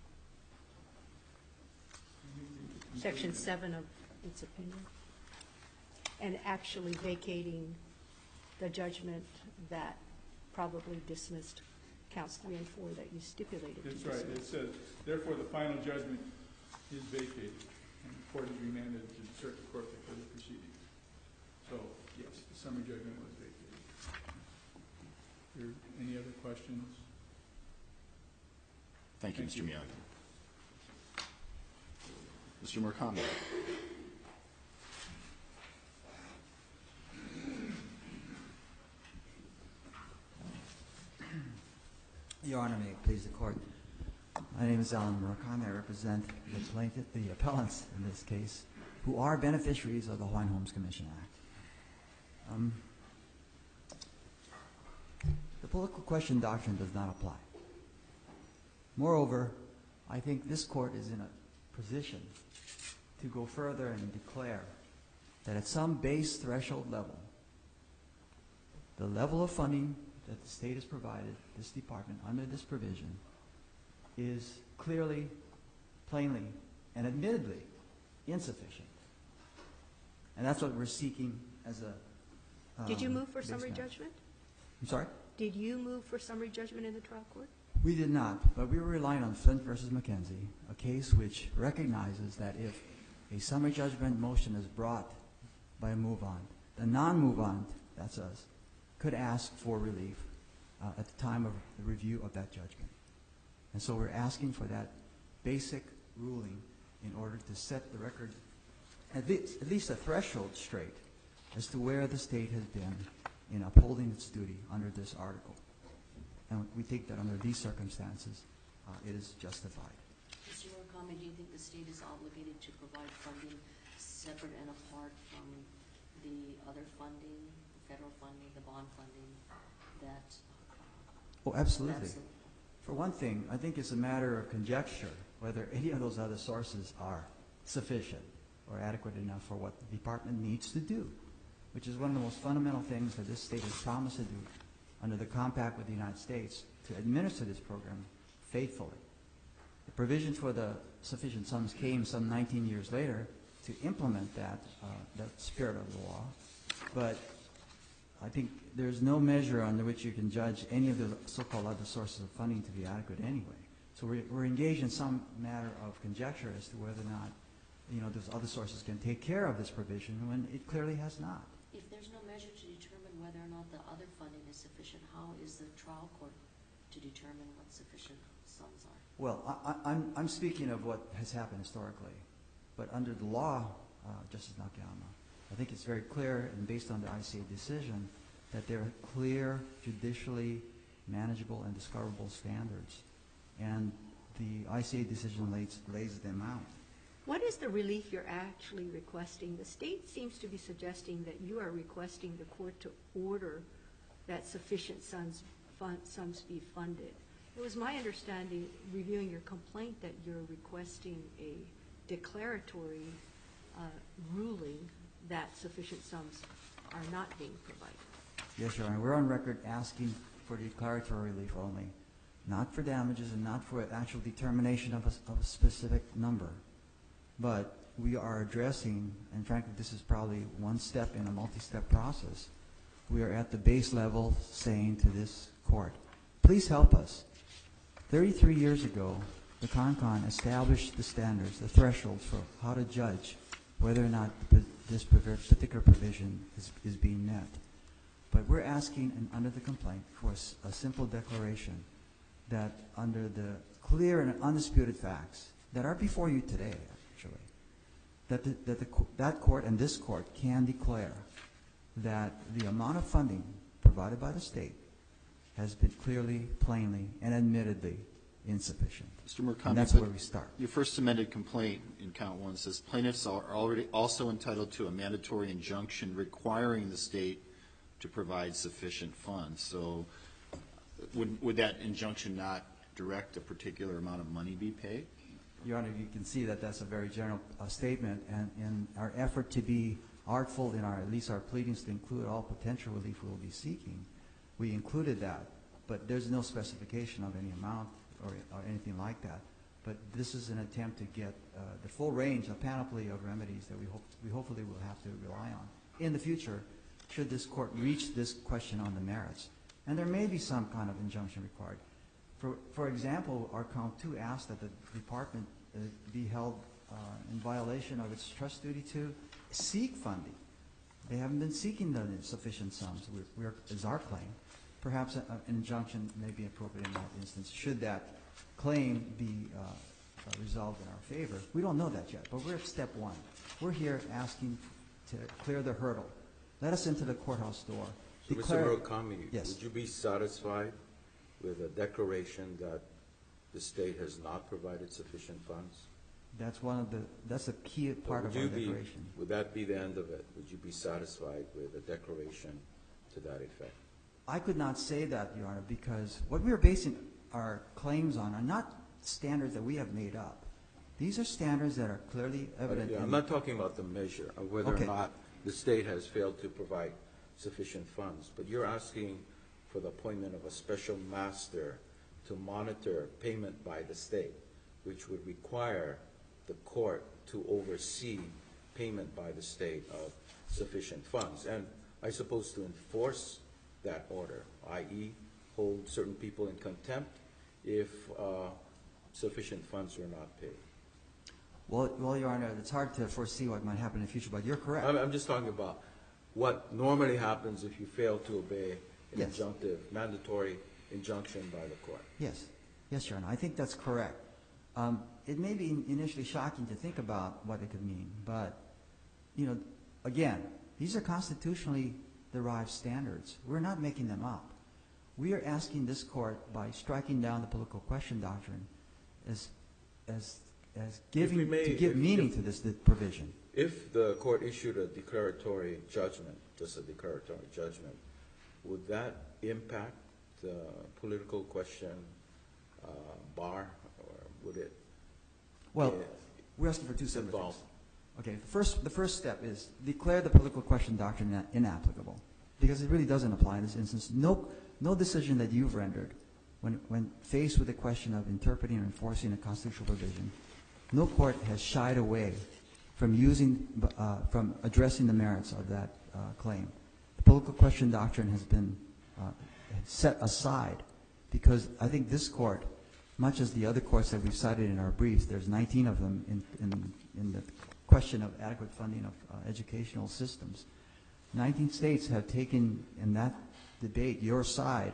Section seven of its opinion. And actually vacating the judgment that probably dismissed counts three and four that you stipulated. That's right. It says, therefore, the final judgment is vacated, and the court is remanded to the circuit court for further proceedings. So, yes, the summary judgment was vacated. Are there any other questions? Thank you, Thank Mister you. Miyagi. Mister Murakami. Your Honor, may it please the Court. My name is Alan Murakami. I represent the plaintiff, the appellants in this case, who are beneficiaries of the Hawaiian Homes Commission Act. Um, the political question doctrine does not apply. Moreover, I think this Court is in a position to go further and declare that at some base threshold level, the level of funding that the state has provided this department under this provision is clearly, plainly, and admittedly insufficient. And that's what we're seeking as a um, Did you move for base summary matter. judgment? I'm sorry? Did you move for summary judgment in the trial court? We did not, but we were relying on Flint versus McKenzie, a case which recognizes that if a summary judgment motion is brought by a move-on, the non-move-on, that's us, could ask for relief uh, at the time of the review of that judgment. And so we're asking for that basic ruling in order to set the record, at least, at least a threshold straight as to where the state has been in upholding its duty under this article. And we think that under these circumstances, uh, it is justified. Mister Murakami, do you think the state is obligated to provide funding separate and apart from the other funding, the federal funding, the bond funding, that? Oh, absolutely. Absolutely. For one thing, I think it's a matter of conjecture whether any of those other sources are sufficient or adequate enough for what the department needs to do, which is one of the most fundamental things that this state has promised to do under the compact with the United States to administer this program faithfully. The provision for the sufficient sums came some nineteen years later to implement that, uh, that spirit of the law. But I think there's no measure under which you can judge any of the so-called other sources of funding to be adequate anyway. So we're, we're engaged in some matter of conjecture as to whether or not, you know, those other sources can take care of this provision when it clearly has not. If there's no measure to determine whether or not the other funding is sufficient, how is the trial court to determine what sufficient sums are? Well, I, I, I'm, I'm speaking of what has happened historically. But under the law, uh, Justice Nakayama, I think it's very clear, and based on the I C A decision, that there are clear, judicially manageable and discoverable standards. And the I C A decision lays, lays them out. What is the relief you're actually requesting? The state seems to be suggesting that you are requesting the court to order that sufficient sums, fund, sums be funded. It was my understanding, reviewing your complaint, that you're requesting a declaratory uh, ruling that sufficient sums are not being provided. Yes, Your Honor. We're on record asking for declaratory relief only, not for damages and not for actual determination of a, of a specific number. But we are addressing, and frankly, this is probably one step in a multi-step process. We are at the base level saying to this court, please help us. thirty-three years ago, the CONCON established the standards, the thresholds for how to judge whether or not this particular provision is, is being met. But we're asking, and under the complaint, for a, a simple declaration that under the clear and undisputed facts that are before you today, actually, that, the, that the, that court and this court can declare that the amount of funding provided by the state has been clearly, plainly, and admittedly insufficient. Mister Murakami, And that's but where we start. Your first amended complaint in count one says plaintiffs are already also entitled to a mandatory injunction requiring the state to provide sufficient funds. So would, would that injunction not direct a particular amount of money be paid? Your Honor, you can see that that's a very general uh, statement, and in our effort to be artful in our, at least our pleadings to include all potential relief we will be seeking, we included that, but there's no specification of any amount or, or anything like that. But this is an attempt to get uh, the full range, a panoply of remedies that we hope we hopefully will have to rely on in the future, should this court reach this question on the merits. And there may be some kind of injunction required. For, for example, our count two asked that the department uh, be held uh, in violation of its trust duty to seek funding. They haven't been seeking the sufficient sums, we're, we're, is our claim. Perhaps a, a, an injunction may be appropriate in that instance, should that claim be uh, uh, resolved in our favor. We don't know that yet, but we're at step one. We're here asking to clear the hurdle. Let us into the courthouse door. So, Declare, Mister Murakami, yes. would you be satisfied with a declaration that the state has not provided sufficient funds? That's one of the, that's a key part Would of our you be- declaration. Would that be the end of it? Would you be satisfied with a declaration to that effect? I could not say that, Your Honor, because what we are basing our claims on are not standards that we have made up. These are standards that are clearly evident. Uh, yeah, in I'm not talking about the measure of whether Okay. or not the state has failed to provide sufficient funds, but you're asking for the appointment of a special master to monitor payment by the state, which would require the court to oversee payment by the state of sufficient funds, and I suppose to enforce that order, that is hold certain people in contempt if uh, sufficient funds were not paid. Well, well, Your Honor, it's hard to foresee what might happen in the future, but you're correct. I'm, I'm just talking about what normally happens if you fail to obey an Yes. injunctive, mandatory injunction by the court. Yes, yes, Your Honor, I think that's correct. Um, it may be initially shocking to think about what it could mean, but, you know, again, these are constitutionally derived standards. We're not making them up. We are asking this court, by striking down the political question doctrine, as, as, as giving, we may- to give if- meaning if- to this provision. If the court issued a declaratory judgment, just a declaratory judgment, would that impact the political question uh, bar, or would it Well, uh, we're asking for two separate involve? things. Okay, the first, the first step is declare the political question doctrine ina- inapplicable, because it really doesn't apply in this instance. No, no decision that you've rendered, when, when faced with the question of interpreting or enforcing a constitutional provision, no court has shied away from using, uh, from addressing the merits of that uh, claim. The political question doctrine has been uh, set aside because I think this court, much as the other courts that we've cited in our briefs, there's nineteen of them in, in, in the question of adequate funding of uh, educational systems. nineteen states have taken in that debate your side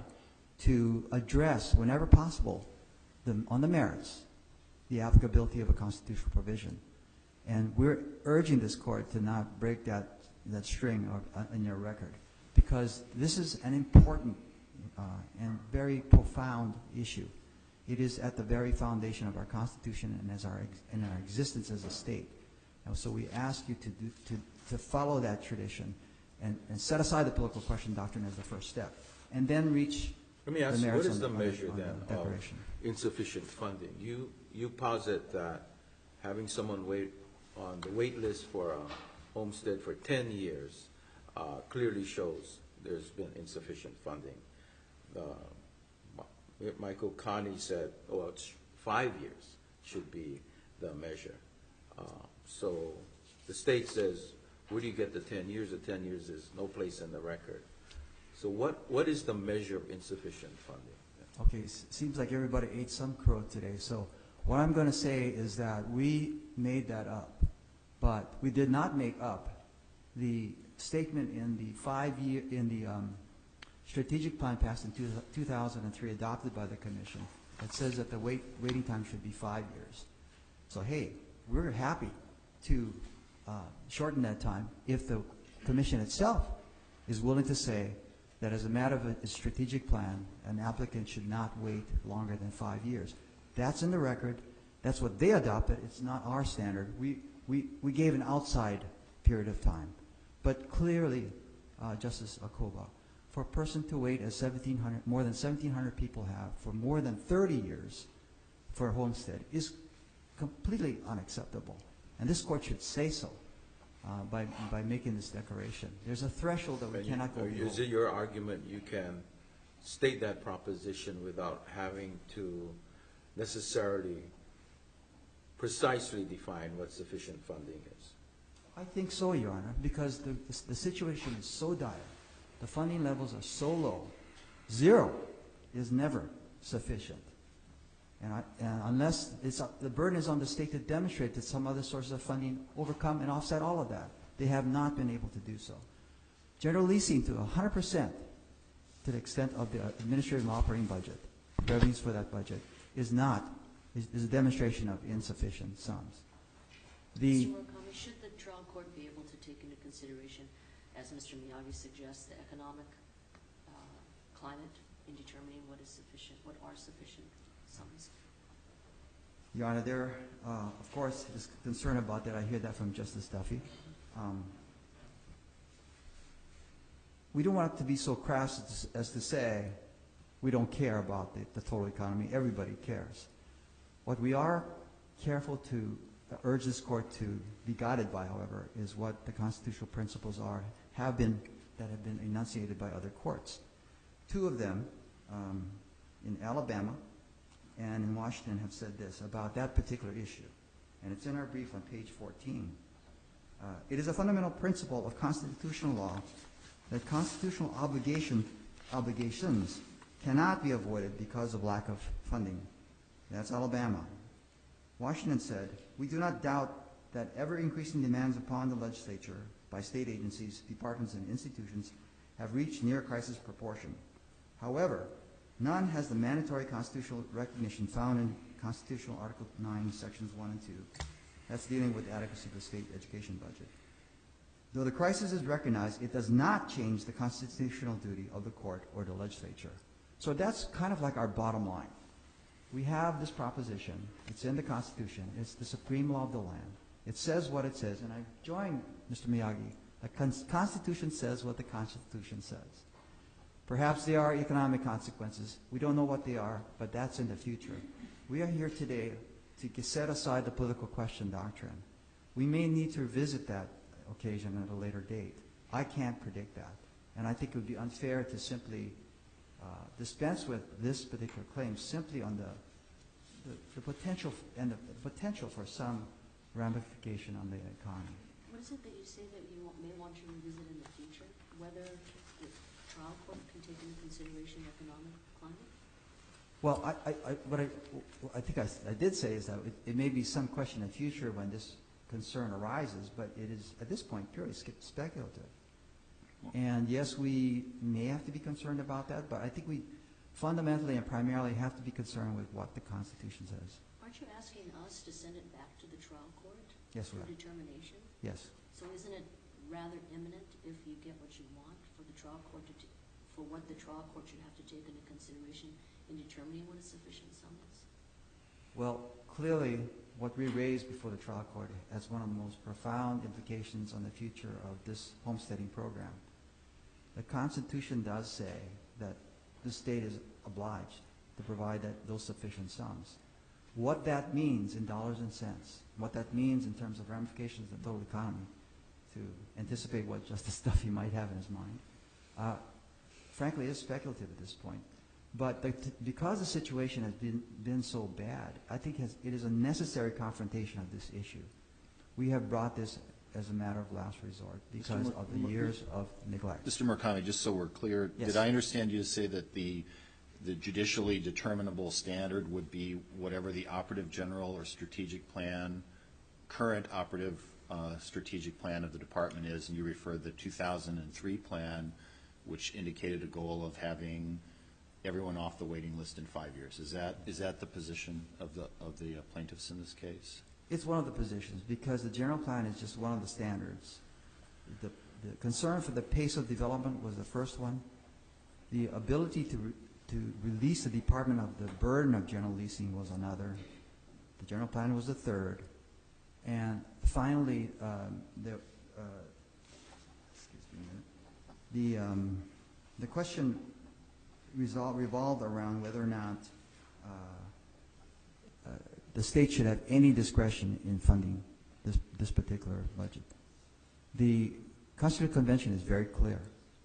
to address, whenever possible, the, on the merits, the applicability of a constitutional provision. And we're urging this court to not break that, that string of, uh, in your record, because this is an important uh, and very profound issue. It is at the very foundation of our Constitution and as our ex in our existence as a state. And so we ask you to, do, to, to follow that tradition and, and set aside the political question doctrine as the first step, and then reach Let me the ask you, merits what is on the on measure on then the of declaration. insufficient funding? You, you posit that having someone wait on the wait list for a homestead for ten years uh, clearly shows there's been insufficient funding. Uh, Michael Connie said, oh, it's five years should be the measure. Uh, so the state says, where do you get the ten years? The ten years is no place in the record. So what, what is the measure of insufficient funding? Okay, s- seems like everybody ate some crow today. So what I'm going to say is that we made that up, but we did not make up the statement in the five-year, in the um, strategic plan passed in two, two thousand three, adopted by the commission, that says that the wait, waiting time should be five years. So hey, we're happy to uh, shorten that time if the commission itself is willing to say that as a matter of a, a strategic plan, an applicant should not wait longer than five years. That's in the record. That's what they adopted. It's not our standard. We, we, we gave an outside period of time. But clearly, uh, Justice Acoba, for a person to wait as seventeen hundred, more than seventeen hundred people have for more than thirty years for a homestead is completely unacceptable. And this court should say so uh, by, by making this declaration. There's a threshold that we And you- cannot go or below. Is it your argument you can state that proposition without having to necessarily precisely define what sufficient funding is? I think so, Your Honor, because the, the, the situation is so dire. The funding levels are so low. Zero is never sufficient. And, I, and unless it's, uh, the burden is on the state to demonstrate that some other sources of funding overcome and offset all of that. They have not been able to do so. General leasing to one hundred percent to the extent of the administrative and operating budget, revenues for that budget, is not, is, is a demonstration of insufficient sums. The, Mister Murakami, should the trial court be able to take into consideration, as Mister Miyagi suggests, the economic uh, climate in determining what is sufficient, what are sufficient sums? Your Honor, there, uh, of course, is concern about that. I hear that from Justice Duffy. Um, we don't want it to be so crass as, as to say we don't care about the, the total economy. Everybody cares. What we are careful to urge this court to be guided by, however, is what the constitutional principles are, have been that have been enunciated by other courts. Two of them, um, in Alabama and in Washington, have said this about that particular issue, and it's in our brief on page fourteen. Uh, it is a fundamental principle of constitutional law that constitutional obligation, obligations cannot be avoided because of lack of funding. That's Alabama. Washington said, we do not doubt that ever-increasing demands upon the legislature by state agencies, departments, and institutions have reached near crisis proportion. However, none has the mandatory constitutional recognition found in Constitutional Article nine, Sections one and two. That's dealing with the adequacy of the state education budget. Though the crisis is recognized, it does not change the constitutional duty of the court or the legislature. So that's kind of like our bottom line. We have this proposition. It's in the Constitution. It's the supreme law of the land. It says what it says, and I join Mister Miyagi. The con- Constitution says what the Constitution says. Perhaps there are economic consequences. We don't know what they are, but that's in the future. We are here today to set aside the political question doctrine. We may need to revisit that occasion at a later date. I can't predict that. And I think it would be unfair to simply uh, dispense with this particular claim simply on the, the, the potential f- and the, the potential for some ramification on the economy. What is it that you say that you want, may want to revisit in the future? Whether the trial court can take into consideration economic climate? Well, I, I, I, what I, I think I, I did say is that it, it may be some question in the future when this concern arises, but it is at this point purely speculative. And yes, we may have to be concerned about that, but I think we fundamentally and primarily have to be concerned with what the Constitution says. Aren't you asking us to send it back to the trial court Yes, for we are. determination? Yes. So isn't it rather imminent if you get what you want for the trial court to, t- for what the trial court should have to take into consideration in determining what a sufficient sum is? Well, clearly, what we raised before the trial court has one of the most profound implications on the future of this homesteading program. The Constitution does say that the state is obliged to provide that, those sufficient sums. What that means in dollars and cents, what that means in terms of ramifications of the total economy, to anticipate what Justice Duffy might have in his mind, uh, frankly, is speculative at this point. But the, t- because the situation has been, been so bad, I think has, it is a necessary confrontation of this issue. We have brought this as a matter of last resort because Mur- of the Mur- years of neglect. Mister Murakami, just so we're clear, Yes. did I understand you to say that the the judicially determinable standard would be whatever the operative general or strategic plan, current operative uh, strategic plan of the department is, and you referred the two thousand three plan, which indicated a goal of having everyone off the waiting list in five years. Is that is that the position of the of the uh, plaintiffs in this case? It's one of the positions because the general plan is just one of the standards. The, the concern for the pace of development was the first one. The ability to re, to release the department of the burden of general leasing was another. The general plan was the third. And finally, um, the, uh, excuse me a minute, the, um, the question resol- revolved around whether or not uh, uh, the state should have any discretion in funding this, this particular budget. The Constitutional Convention is very clear.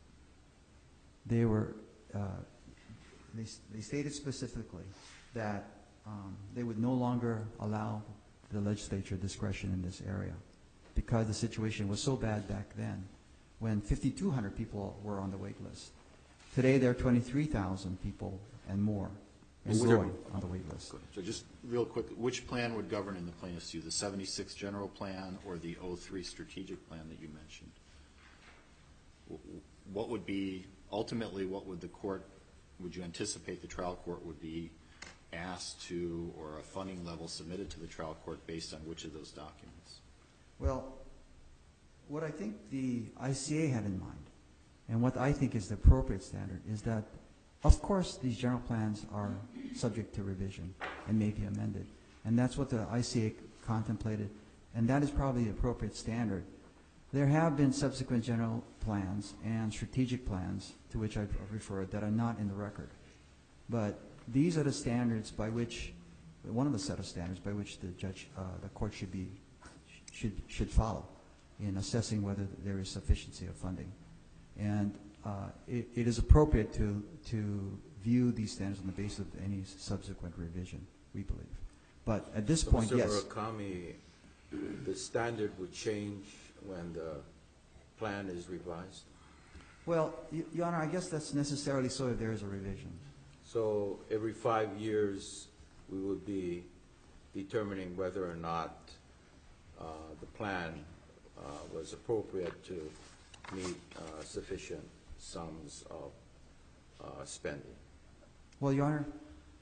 They were, uh, they, they stated specifically that um, they would no longer allow the legislature discretion in this area because the situation was so bad back then when fifty-two hundred people were on the wait list. Today there are twenty-three thousand people and more and Well, growing on the wait list. So just real quick, which plan would govern in the plaintiff's view, the seventy-six general plan or the oh three strategic plan that you mentioned? What would be, ultimately, what would the court, would you anticipate the trial court would be asked to, or a funding level submitted to the trial court based on which of those documents? Well, what I think the I C A had in mind, and what I think is the appropriate standard, is that, of course, these general plans are subject to revision and may be amended. And that's what the I C A contemplated, and that is probably the appropriate standard. There have been subsequent general plans and strategic plans to which I've referred that are not in the record. But these are the standards by which, one of the set of standards by which the judge, uh, the court should be, should should follow in assessing whether there is sufficiency of funding. And uh, it, it is appropriate to, to view these standards on the basis of any subsequent revision, we believe. But at this So, point, Mister yes. Murakami, the standard would change when the plan is revised? Well, y- Your Honor, I guess that's necessarily so if there is a revision. So every five years, we would be determining whether or not uh, the plan uh, was appropriate to meet uh, sufficient sums of uh, spending. Well, Your Honor,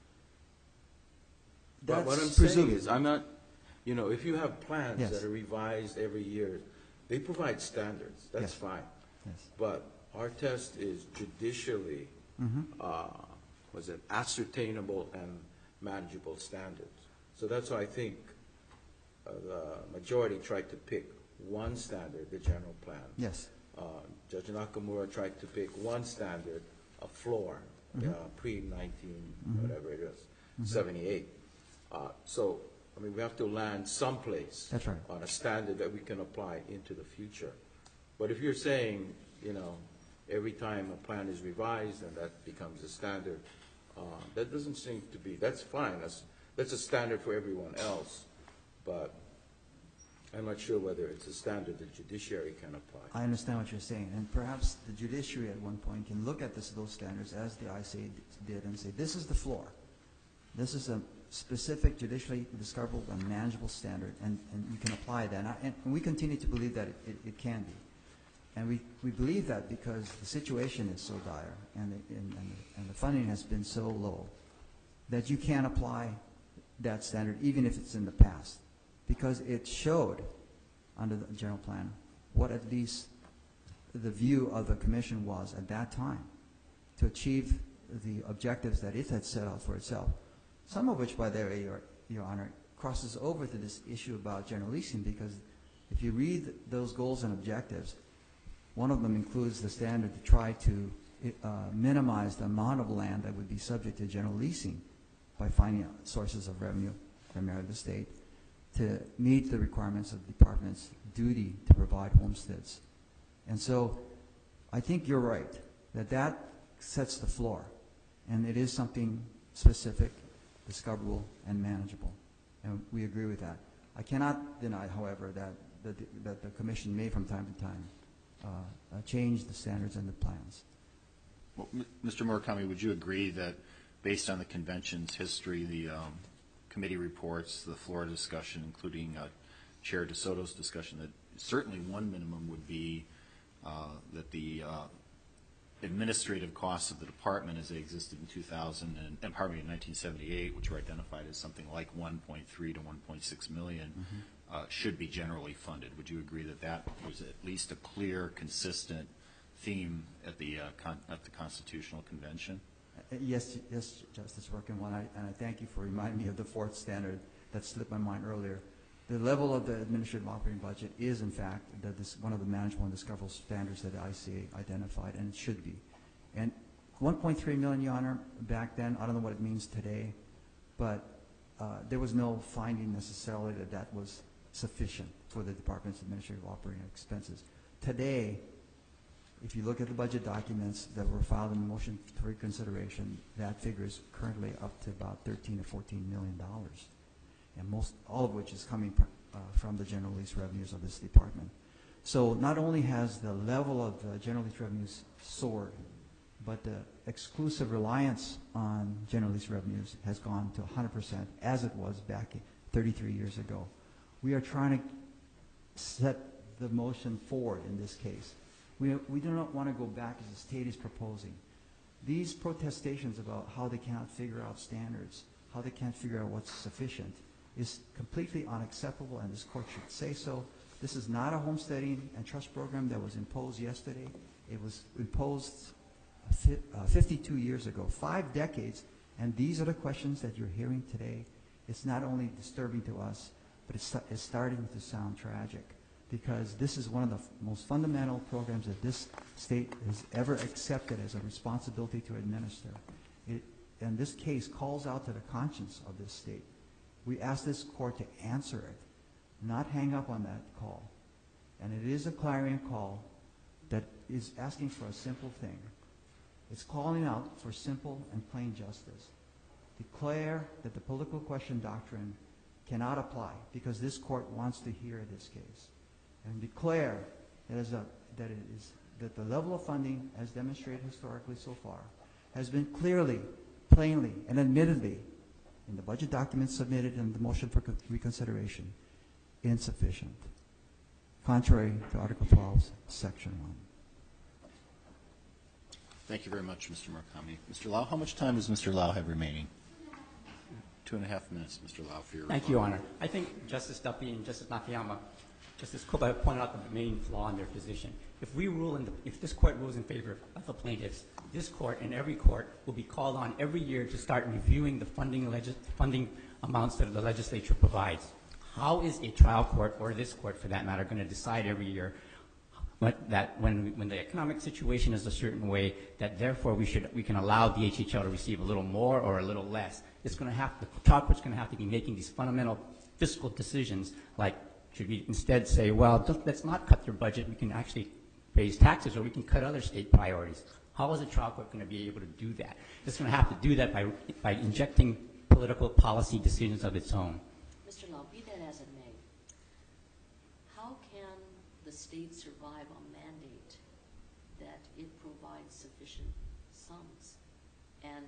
But that's what I'm saying presumed. is, I'm not, you know, if you have plans Yes. that are revised every year, they provide standards, that's Yes. fine. Yes. But our test is judicially, Mhm. uh, was it ascertainable and manageable standards. So that's why I think uh, the majority tried to pick one standard, the general plan. Yes. Uh, Judge Nakamura tried to pick one standard, a floor, Mhm. uh, pre-nineteen, Mhm. whatever it is, Mhm. seventy-eight. Uh, So, I mean, we have to land someplace. That's right. On a standard that we can apply into the future. But if you're saying, you know, every time a plan is revised and that becomes a standard, uh, that doesn't seem to be, that's fine. That's, that's a standard for everyone else. But I'm not sure whether it's a standard the judiciary can apply. I understand what you're saying, and perhaps the judiciary at one point can look at this, those standards as the I C A did and say, this is the floor. This is a specific judicially discoverable and manageable standard, and, and you can apply that. And, I, and we continue to believe that it, it, it can be. And we, we believe that because the situation is so dire and the, and, and, the, and the funding has been so low that you can apply that standard even if it's in the past, because it showed under the general plan what at least the view of the commission was at that time to achieve the objectives that it had set out for itself, some of which, by the way, Your, Your Honor, crosses over to this issue about general leasing, because if you read those goals and objectives, one of them includes the standard to try to uh, minimize the amount of land that would be subject to general leasing by finding sources of revenue, primarily the state, to meet the requirements of the department's duty to provide homesteads. And so I think you're right, that that sets the floor, and it is something specific, discoverable, and manageable. And we agree with that. I cannot deny, however, that, that, the, that the commission may from time to time uh, uh, change the standards and the plans. Well, M- Mister Murakami, would you agree that based on the convention's history, the um, committee reports, the floor discussion, including uh, Chair DeSoto's discussion, that certainly one minimum would be uh, that the uh, administrative costs of the department as they existed in two thousand and, and pardon me, in nineteen seventy-eight, which were identified as something like one point three to one point six million, mm-hmm. uh, should be generally funded. Would you agree that that was at least a clear, consistent theme at the uh, con at the Constitutional Convention? Uh, yes, yes, Justice Workin, and I, and I thank you for reminding me of the fourth standard that slipped my mind earlier. The level of the administrative operating budget is, in fact, that this one of the manageable and discoverable standards that the I C A identified, and it should be. And one point three million, Your Honor, back then, I don't know what it means today, but uh, there was no finding necessarily that that was sufficient for the department's administrative operating expenses. Today, if you look at the budget documents that were filed in the motion for reconsideration, that figure is currently up to about thirteen or fourteen million dollars. And most, all of which is coming uh, from the general lease revenues of this department. So not only has the level of the general lease revenues soared, but the exclusive reliance on general lease revenues has gone to one hundred percent, as it was back thirty-three years ago. We are trying to set the motion forward in this case. We, we do not want to go back as the state is proposing. These protestations about how they cannot figure out standards, how they can't figure out what's sufficient, is completely unacceptable, and this court should say so. This is not a homesteading and trust program that was imposed yesterday. It was imposed uh, fifty-two years ago, five decades, and these are the questions that you're hearing today. It's not only disturbing to us, but it's, it's starting to sound tragic, because this is one of the f most fundamental programs that this state has ever accepted as a responsibility to administer. It, and this case calls out to the conscience of this state. We ask this court to answer it, not hang up on that call. And it is a clarion call that is asking for a simple thing. It's calling out for simple and plain justice. Declare that the political question doctrine cannot apply because this court wants to hear this case, and declare that, as a, that, it is, that the level of funding, as demonstrated historically so far, has been clearly, plainly, and admittedly, in the budget documents submitted and the motion for reconsideration, insufficient, contrary to Article twelve, Section one. Thank you very much, Mister Murakami. Mister Lau, how much time does Mister Lau have remaining? Two and a half minutes, Mister Lau, for your Thank you, Your Honor. I think Justice Duffy and Justice Nakayama, Justice Koba have pointed out the main flaw in their position. If we rule in the, if this court rules in favor of the plaintiffs, this court and every court will be called on every year to start reviewing the funding, legis funding amounts that the legislature provides. How is a trial court, or this court for that matter, going to decide every year But that when, when the economic situation is a certain way, that therefore we should we can allow D H H L to receive a little more or a little less? It's going to have the trial court's going to have to be making these fundamental fiscal decisions. Like, should we instead say, well, don't, let's not cut their budget. We can actually raise taxes, or we can cut other state priorities. How is a trial court going to be able to do that? It's going to have to do that by by injecting political policy decisions of its own. Mister Lau, be that as it may, how can the state survive a mandate that it provides sufficient sums and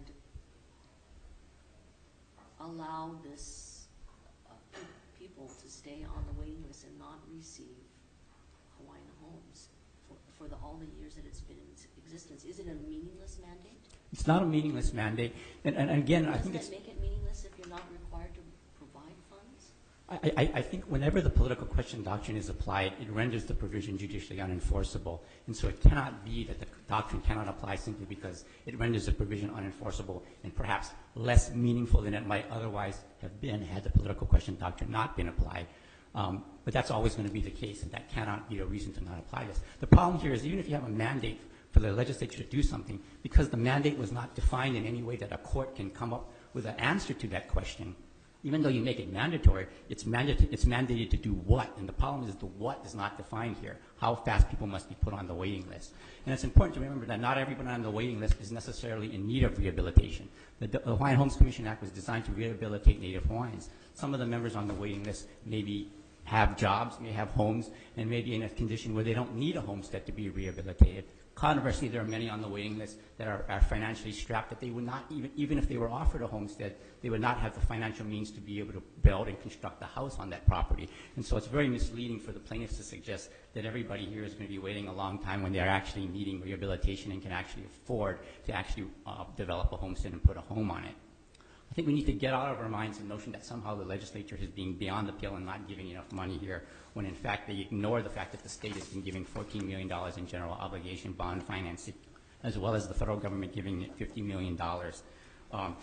allow this uh, pe people to stay on the waiting list and not receive Hawaiian Homes for, for the, all the years that it's been in existence? Is it a meaningless mandate? It's not a meaningless mandate. And, and again, I think Doesn't it's... that make it meaningless if you're not required to provide funds? I, I, I think whenever the political question doctrine is applied, it renders the provision judicially unenforceable. And so it cannot be that the doctrine cannot apply simply because it renders the provision unenforceable and perhaps less meaningful than it might otherwise have been had the political question doctrine not been applied. Um, but that's always going to be the case, and that cannot be a reason to not apply this. The problem here is even if you have a mandate for the legislature to do something, because the mandate was not defined in any way that a court can come up with an answer to that question, even though you make it mandatory, it's, mandate, it's mandated to do what? And the problem is the what is not defined here, how fast people must be put on the waiting list. And it's important to remember that not everyone on the waiting list is necessarily in need of rehabilitation. The, the Hawaiian Homes Commission Act was designed to rehabilitate Native Hawaiians. Some of the members on the waiting list maybe have jobs, may have homes, and may be in a condition where they don't need a homestead to be rehabilitated. Conversely, there are many on the waiting list that are, are financially strapped that they would not, even, even if they were offered a homestead, they would not have the financial means to be able to build and construct a house on that property. And so it's very misleading for the plaintiffs to suggest that everybody here is going to be waiting a long time when they're actually needing rehabilitation and can actually afford to actually uh, develop a homestead and put a home on it. I think we need to get out of our minds the notion that somehow the legislature is being beyond the pale and not giving enough money here, when in fact they ignore the fact that the state has been giving fourteen million dollars in general obligation bond financing, as well as the federal government giving it fifty million dollars. Um,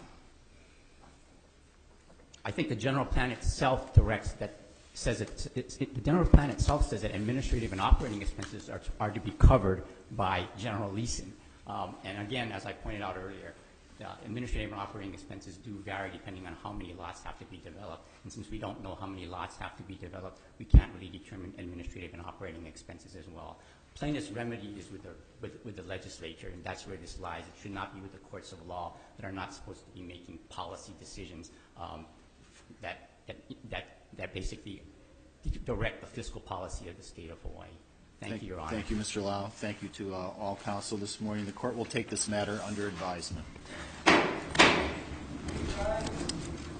I think the general plan itself directs that, says it, it, it, the general plan itself says that administrative and operating expenses are to, are to be covered by general leasing. Um, and again, as I pointed out earlier, Uh, administrative and operating expenses do vary depending on how many lots have to be developed. And since we don't know how many lots have to be developed, we can't really determine administrative and operating expenses as well. Plaintiff's remedy is with the, with, with the legislature, and that's where this lies. It should not be with the courts of law that are not supposed to be making policy decisions um, that, that, that, that basically direct the fiscal policy of the state of Hawaii. Thank, Thank you, Your Honor. Thank you, Mister Lau. Thank you to uh, all counsel this morning. The court will take this matter under advisement.